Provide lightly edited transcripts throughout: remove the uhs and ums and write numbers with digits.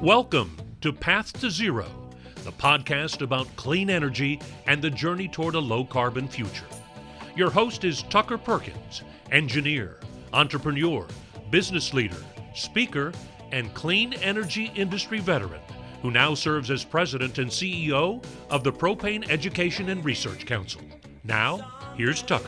Welcome to Path to Zero, the podcast about clean energy and the journey toward a low-carbon future. Your host is Tucker Perkins, engineer, entrepreneur, business leader, speaker, and clean energy industry veteran, who now serves as president and CEO of the Propane Education and Research Council. Now, here's Tucker.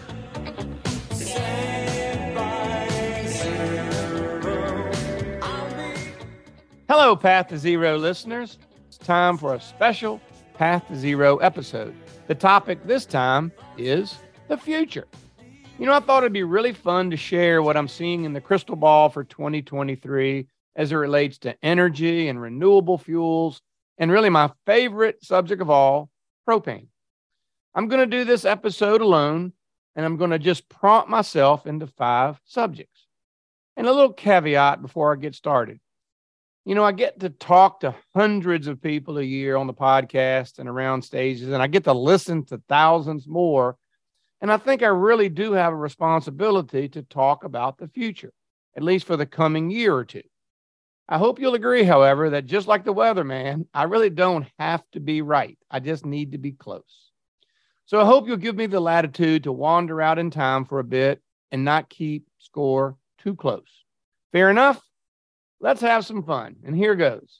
Hello, Path to Zero listeners. It's time for a special Path to Zero episode. The topic this time is the future. You know, I thought it'd be really fun to share what I'm seeing in the crystal ball for 2023 as it relates to energy and renewable fuels, and really my favorite subject of all, propane. I'm going to do this episode alone, and I'm going to just prompt myself into 5 subjects. And a little caveat before I get started. You know, I get to talk to hundreds of people a year on the podcast and around stages, and I get to listen to thousands more. And I think I really do have a responsibility to talk about the future, at least for the coming year or two. I hope you'll agree, however, that just like the weatherman, I really don't have to be right. I just need to be close. So I hope you'll give me the latitude to wander out in time for a bit and not keep score too close. Fair enough? Let's have some fun. And here goes.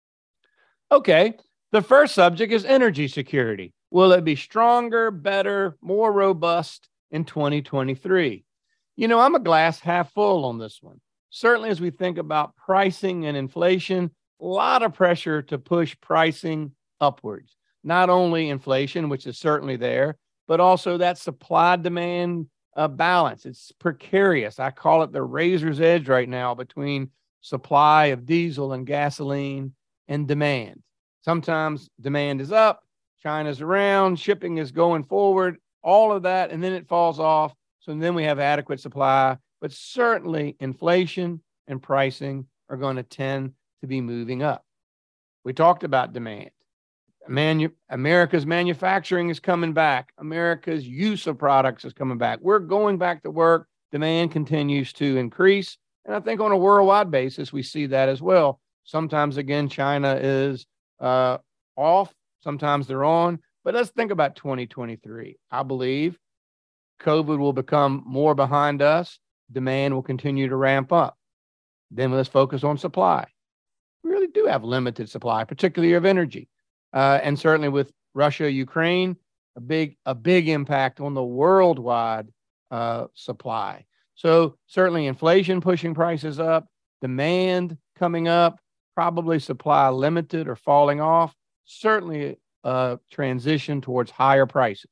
Okay, the first subject is energy security. Will it be stronger, better, more robust in 2023? You know, I'm a glass half full on this one. Certainly, as we think about pricing and inflation, a lot of pressure to push pricing upwards. Not only inflation, which is certainly there, but also that supply-demand balance. It's precarious. I call it the razor's edge right now between supply of diesel and gasoline and demand. Sometimes demand is up, China's around, shipping is going forward, all of that, and then it falls off. So then we have adequate supply, but certainly inflation and pricing are going to tend to be moving up. We talked about demand. America's manufacturing is coming back. America's use of products is coming back. We're going back to work. Demand continues to increase. And I think on a worldwide basis, we see that as well. Sometimes, again, China is off. Sometimes they're on. But let's think about 2023. I believe COVID will become more behind us. Demand will continue to ramp up. Then let's focus on supply. We really do have limited supply, particularly of energy. And certainly with Russia, Ukraine, a big impact on the worldwide supply. So certainly inflation pushing prices up, demand coming up, probably supply limited or falling off, certainly a transition towards higher prices.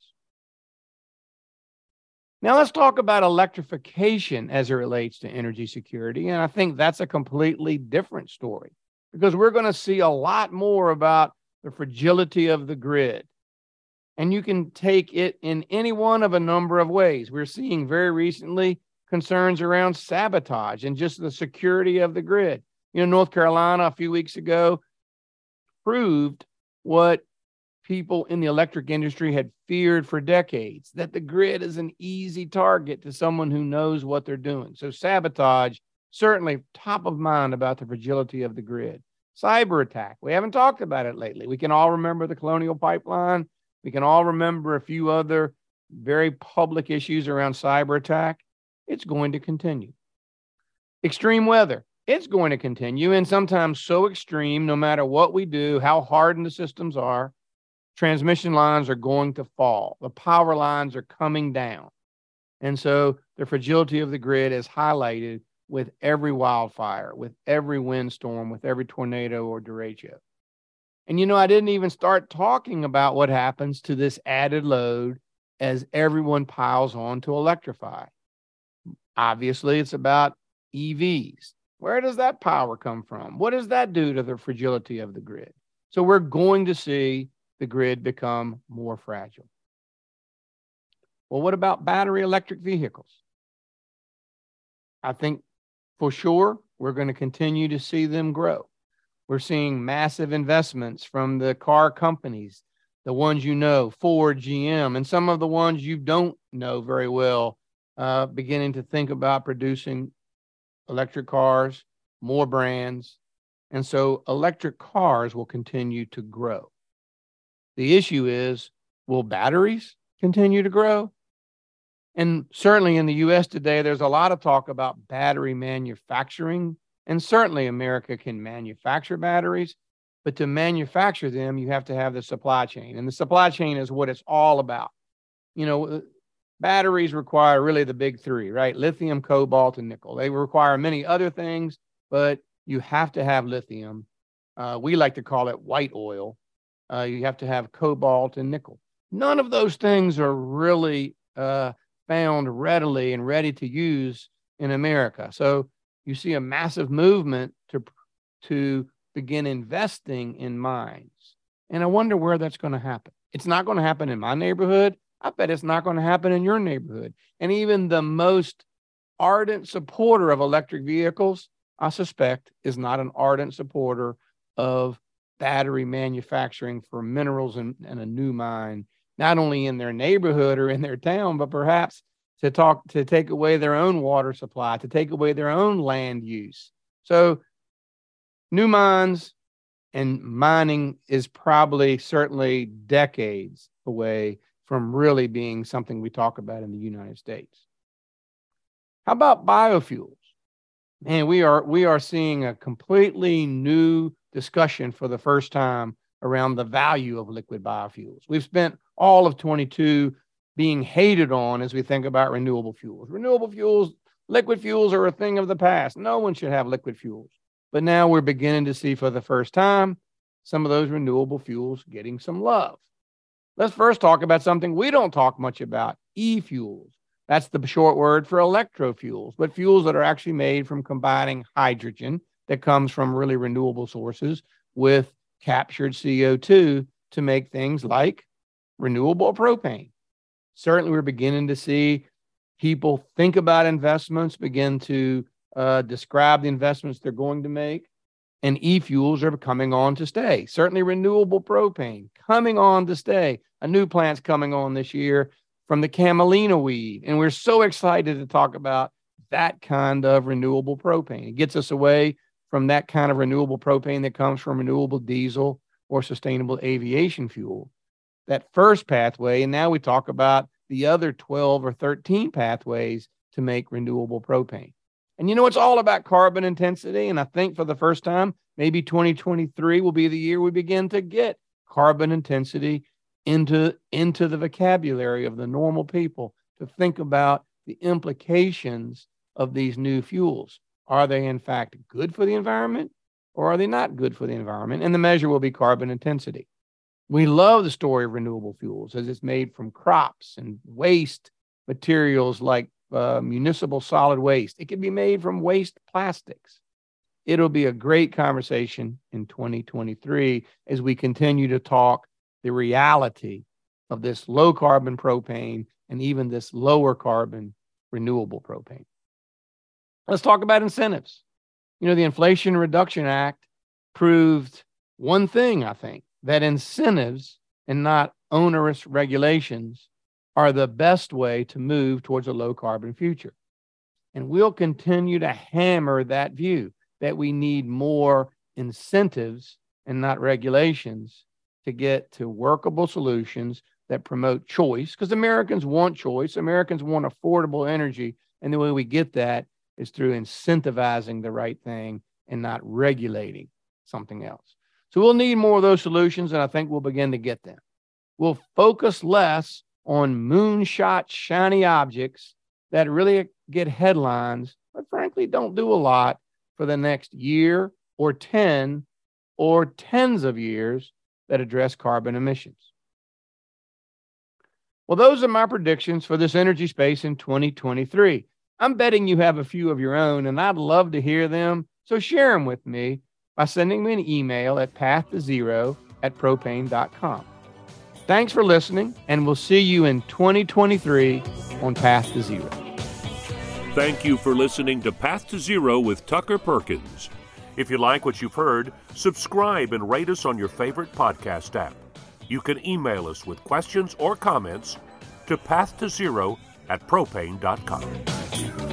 Now let's talk about electrification as it relates to energy security. And I think that's a completely different story because we're going to see a lot more about the fragility of the grid. And you can take it in any one of a number of ways. We're seeing very recently concerns around sabotage and just the security of the grid. You know, North Carolina a few weeks ago proved what people in the electric industry had feared for decades, that the grid is an easy target to someone who knows what they're doing. So sabotage, certainly top of mind about the fragility of the grid. Cyber attack, we haven't talked about it lately. We can all remember the Colonial Pipeline. We can all remember a few other very public issues around cyber attack. It's going to continue. Extreme weather, it's going to continue, and sometimes so extreme, no matter what we do, how hardened the systems are, transmission lines are going to fall. The power lines are coming down. And so the fragility of the grid is highlighted with every wildfire, with every windstorm, with every tornado or derecho. And, you know, I didn't even start talking about what happens to this added load as everyone piles on to electrify. Obviously, it's about EVs. Where does that power come from? What does that do to the fragility of the grid? So we're going to see the grid become more fragile. Well, what about battery electric vehicles? I think for sure we're going to continue to see them grow. We're seeing massive investments from the car companies, the ones you know, Ford, GM, and some of the ones you don't know very well, beginning to think about producing electric cars, more brands, And so electric cars will continue to grow. The issue is, will batteries continue to grow? And certainly in the U.S. today, there's a lot of talk about battery manufacturing. And certainly America can manufacture batteries, but to manufacture them, you have to have the supply chain. And the supply chain is what it's all about. You know, batteries require really the big three, right? Lithium, cobalt, and nickel. They require many other things, but you have to have lithium. We like to call it white oil. You have to have cobalt and nickel. None of those things are really found readily and ready to use in America. So you see a massive movement to begin investing in mines. And I wonder where that's going to happen. It's not going to happen in my neighborhood. I bet it's not going to happen in your neighborhood. And even the most ardent supporter of electric vehicles, I suspect, is not an ardent supporter of battery manufacturing for minerals and a new mine, not only in their neighborhood or in their town, but perhaps to take away their own water supply, to take away their own land use. So new mines and mining is probably certainly decades away from really being something we talk about in the United States. How about biofuels? Man, we are seeing a completely new discussion for the first time around the value of liquid biofuels. We've spent all of 22 being hated on as we think about renewable fuels. Renewable fuels, liquid fuels are a thing of the past. No one should have liquid fuels. But now we're beginning to see for the first time some of those renewable fuels getting some love. Let's first talk about something we don't talk much about, e-fuels. That's the short word for electrofuels, but fuels that are actually made from combining hydrogen that comes from really renewable sources with captured CO2 to make things like renewable propane. Certainly, we're beginning to see people think about investments, begin to describe the investments they're going to make, and e-fuels are coming on to stay. Certainly, renewable propane coming on to stay. A new plant's coming on this year from the camelina weed, and we're so excited to talk about that kind of renewable propane. It gets us away from that kind of renewable propane that comes from renewable diesel or sustainable aviation fuel. That first pathway, and now we talk about the other 12 or 13 pathways to make renewable propane. And you know, it's all about carbon intensity. And I think for the first time, maybe 2023 will be the year we begin to get carbon intensity into the vocabulary of the normal people to think about the implications of these new fuels. Are they in fact good for the environment, or are they not good for the environment? And the measure will be carbon intensity. We love the story of renewable fuels as it's made from crops and waste materials like municipal solid waste. It can be made from waste plastics. It'll be a great conversation in 2023 as we continue to talk the reality of this low carbon propane and even this lower carbon renewable propane. Let's talk about incentives. You know, the Inflation Reduction Act proved one thing, I think, that incentives and not onerous regulations are the best way to move towards a low carbon future. And we'll continue to hammer that view that we need more incentives and not regulations to get to workable solutions that promote choice, because Americans want choice. Americans want affordable energy. And the way we get that is through incentivizing the right thing and not regulating something else. So we'll need more of those solutions, and I think we'll begin to get them. We'll focus less on moonshot, shiny objects that really get headlines, but frankly don't do a lot for the next year or 10 or tens of years that address carbon emissions. Well, those are my predictions for this energy space in 2023. I'm betting you have a few of your own, and I'd love to hear them. So share them with me by sending me an email at path2zero@propane.com. Thanks for listening, and we'll see you in 2023 on Path to Zero. Thank you for listening to Path to Zero with Tucker Perkins. If you like what you've heard, subscribe and rate us on your favorite podcast app. You can email us with questions or comments to path2zero@propane.com.